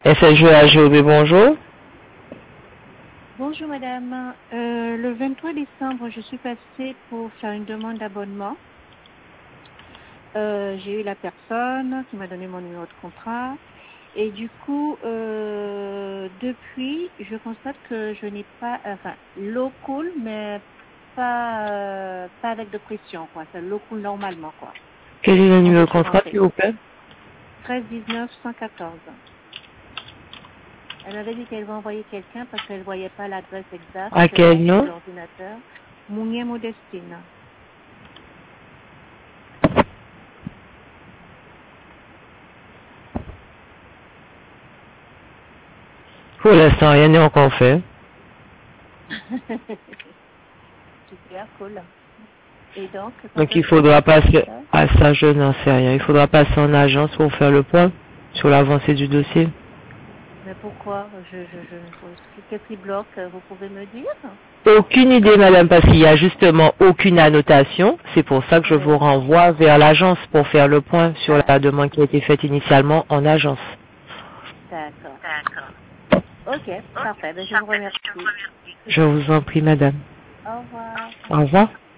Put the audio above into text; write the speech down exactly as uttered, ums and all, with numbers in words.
F S G A G O B, bonjour. Bonjour madame, euh, le vingt-trois décembre, je suis passée pour faire une demande d'abonnement. Euh, j'ai eu la personne qui m'a donné mon numéro de contrat et du coup, euh, depuis, je constate que je n'ai pas, enfin, l'eau coule, mais pas, euh, pas avec de pression, quoi. C'est l'eau coule normalement, quoi. Quel est le On numéro peut de se contrat, rentrer. s'il vous plaît? treize dix-neuf cent quatorze. Elle m'avait dit qu'elle va envoyer quelqu'un parce qu'elle ne voyait pas l'adresse exacte À euh, quel sur nom? l'ordinateur. Mounier Modestine. Pour l'instant, rien n'est encore fait. Super cool. Et donc, quand Donc il est-ce que faudra ça se passer passe? à ça, je n'en sais rien. Il faudra passer en agence pour faire le point sur l'avancée du dossier. Mais pourquoi? Je, je, je, qu'est-ce qui bloque? Vous pouvez me dire? Aucune idée, madame, parce qu'il n'y a justement aucune annotation. C'est pour ça que je vous Oui. renvoie vers l'agence pour faire le point sur Ah, la demande qui a été faite initialement en agence. d'accord. Ok, parfait. Ben, je vous remercie. Je vous en prie, madame. Au revoir. Au revoir.